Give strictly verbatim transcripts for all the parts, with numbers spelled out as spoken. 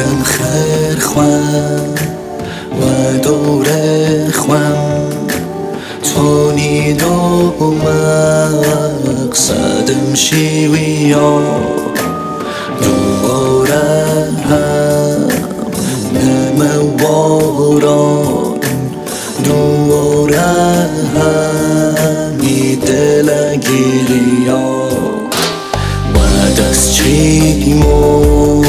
دم خیر خوام و دور خوام تونی دو مقصدم شیوی ها دوباره هم نمواران دوباره همی دلگیری ها و دست چیم و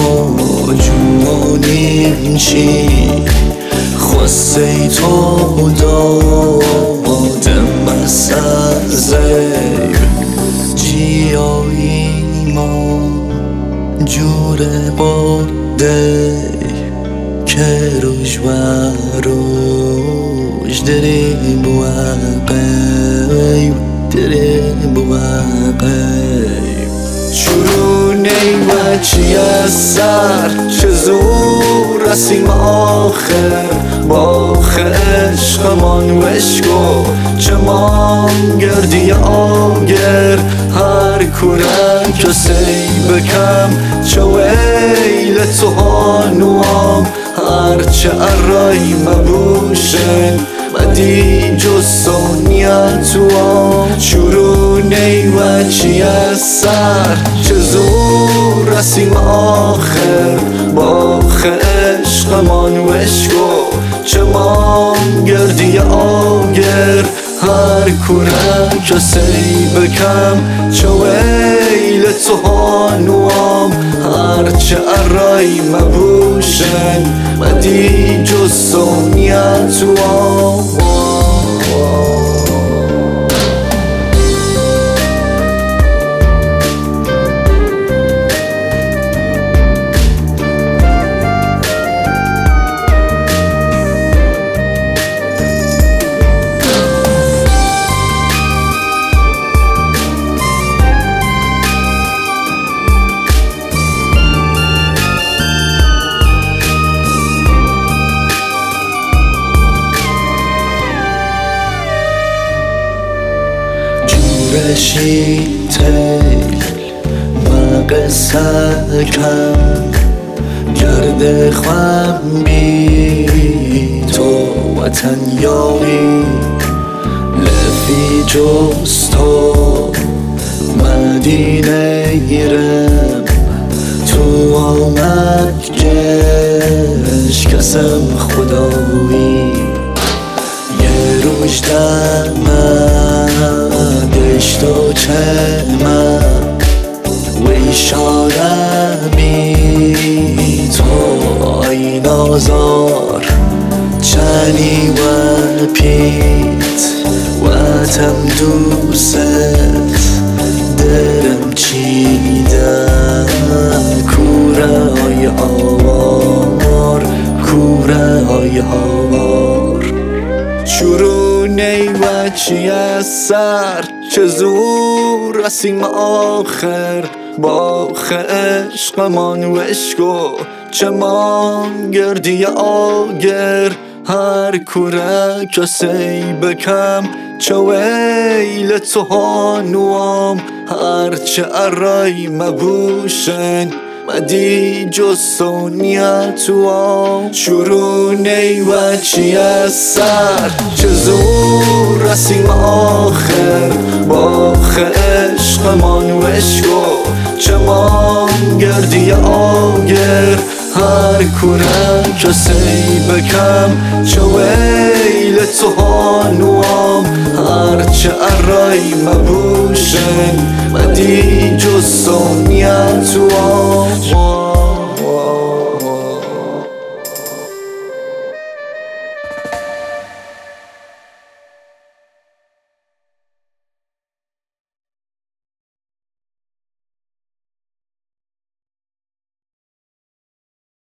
جوانیم چی خواسته تو دادم از زیر جیایی ما جور باده که روش و روش دریم و قیب دریم و قیب چرونه و چی از سر چه زور رسیم آخر با عشقمان وشکو چه مان گردی آگر هر کورن کسی بکم چه ویل تو هانوام هر چه ارای مبوشن بدی جز سونیتوام چرونه و چی از سر چه زور رسیم آخر با عشقمان وشکو چه مان گردی آگر هر کورن کسی بکم چه ویل تو هانوام هر چه ارای مبوشن بدی جز سونیتوام رشی تیل و قصه کم گرد خوام بی تو وطن یاری لفی جز تو مدینه ایرم تو آمد گش کسم خدایی یه روش دمدش تو چمه وی شارمی تو آی نازار چنی و پیت و تم دوست درم چیدم کوره های هوار کوره های هوار چرونه و چی از سر چه زور رسیم آخر با عشقمان وشکو چه مان گردی آگر هر کوره کسی بکم چه ویل تو هانوام هر چه ارای مبوشن بدی جز سونیتوام چرونه و چی از سر چه زور رسیم آخر با عشقمان وشکو چه مان گردی آگر هر کوره کسی بکم چه ویل تو هانوام هر چه ارای مبوشن بدی جز سونیتوام